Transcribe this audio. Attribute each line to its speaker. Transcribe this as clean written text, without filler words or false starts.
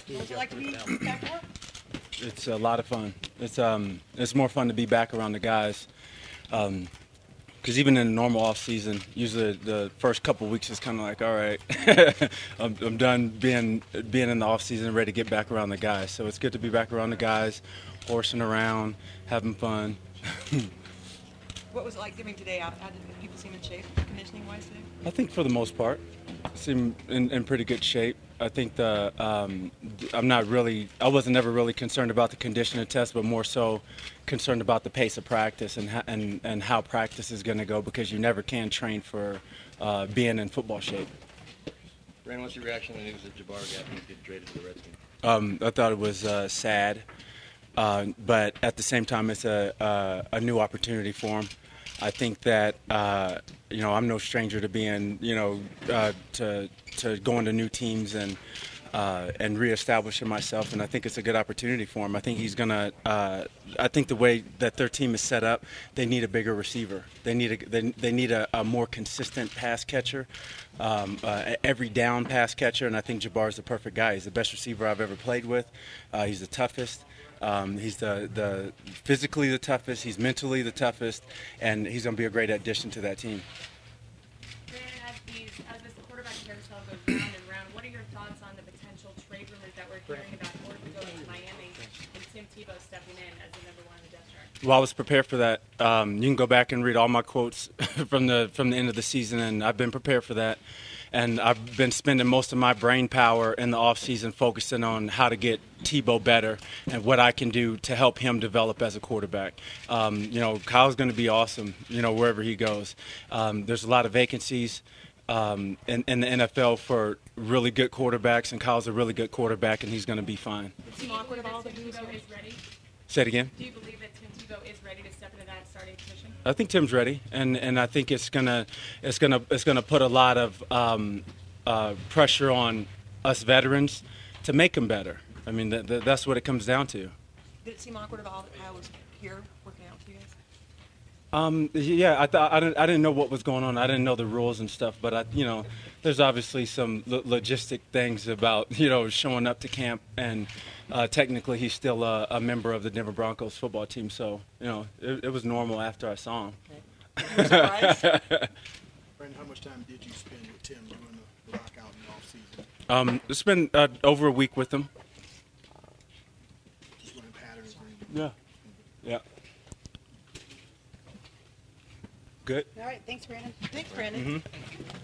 Speaker 1: What's it like to be back to work?
Speaker 2: It's a lot of fun. It's more fun to be back around the guys. Because even in a normal off season, usually the first couple weeks is kind of like, all right, I'm done being in the off season, ready to get back around the guys. So it's good to be back around the guys, horsing around, having fun.
Speaker 1: What was it like giving today out? How did people seem in shape, conditioning-wise today?
Speaker 2: I think for the most part, seem in pretty good shape. I think I wasn't ever really concerned about the conditioning test, but more so concerned about the pace of practice and how practice is going to go, because you never can train for being in football shape.
Speaker 3: Brandon, what's your reaction to the news that Jabbar got traded to the Redskins?
Speaker 2: I thought it was sad, but at the same time, it's a new opportunity for him. I think that I'm no stranger to being to going to new teams and reestablishing myself, and I think it's a good opportunity for him. I think he's gonna. I think the way that their team is set up, they need a bigger receiver. They need a more consistent pass catcher, every down pass catcher, and I think Jabbar is the perfect guy. He's the best receiver I've ever played with. He's the toughest. He's the physically the toughest. He's mentally the toughest, and he's going to be a great addition to that team.
Speaker 4: As this quarterback carousel goes round and round, what are your thoughts on the potential trade rumors that we're hearing about Orton going to Miami and Tim Tebow stepping in as the number one on the depth chart?
Speaker 2: Well, I was prepared for that. You can go back and read all my quotes from the end of the season, and I've been prepared for that. And I've been spending most of my brain power in the offseason focusing on how to get Tebow better and what I can do to help him develop as a quarterback. Kyle's going to be awesome, wherever he goes. There's a lot of vacancies in the NFL for really good quarterbacks, and Kyle's a really good quarterback, and he's going to be fine.
Speaker 4: Do you believe that Tim Tebow is ready?
Speaker 2: Say it again?
Speaker 4: Do you believe that Tim Tebow is ready to step into that starting position?
Speaker 2: I think Tim's ready, and I think it's gonna put a lot of pressure on us veterans to make him better. I mean, that's what it comes down to.
Speaker 1: Did it seem awkward at all that Kyle was here working out with you guys?
Speaker 2: Yeah, I didn't know what was going on. I didn't know the rules and stuff, but there's obviously some logistic things about showing up to camp, and technically he's still a member of the Denver Broncos football team, so it was normal after I saw him.
Speaker 5: Brandon, how much time did you spend with Tim doing the lockout in the off season?
Speaker 2: It's been over a week with him.
Speaker 5: Just running patterns.
Speaker 2: Yeah. Good.
Speaker 1: All right, thanks, Brandon. Thanks, Brandon.
Speaker 2: Mm-hmm.